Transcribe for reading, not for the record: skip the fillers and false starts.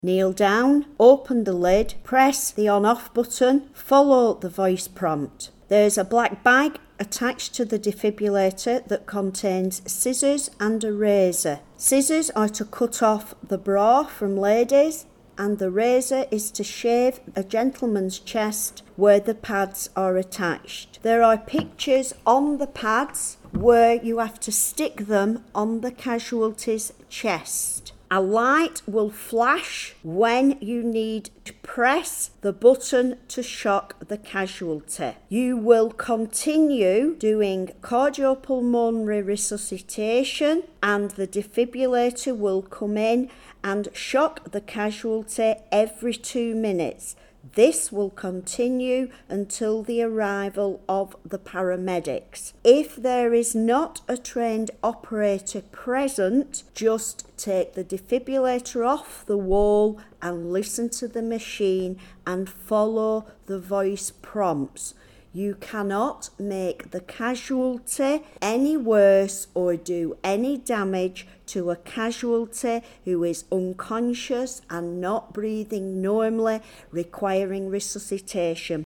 Kneel down, open the lid, press the on-off button, follow the voice prompt. There's a black bag attached to the defibrillator that contains scissors and a razor. Scissors are to cut off the bra from ladies, and the razor is to shave a gentleman's chest where the pads are attached. There are pictures on the pads where you have to stick them on the casualty's chest. A light will flash when you need to press the button to shock the casualty. You will continue doing cardiopulmonary resuscitation, and the defibrillator will come in and shock the casualty every 2 minutes. This will continue until the arrival of the paramedics. If there is not a trained operator present, just take the defibrillator off the wall and listen to the machine and follow the voice prompts. You cannot make the casualty any worse or do any damage to a casualty who is unconscious and not breathing normally, requiring resuscitation.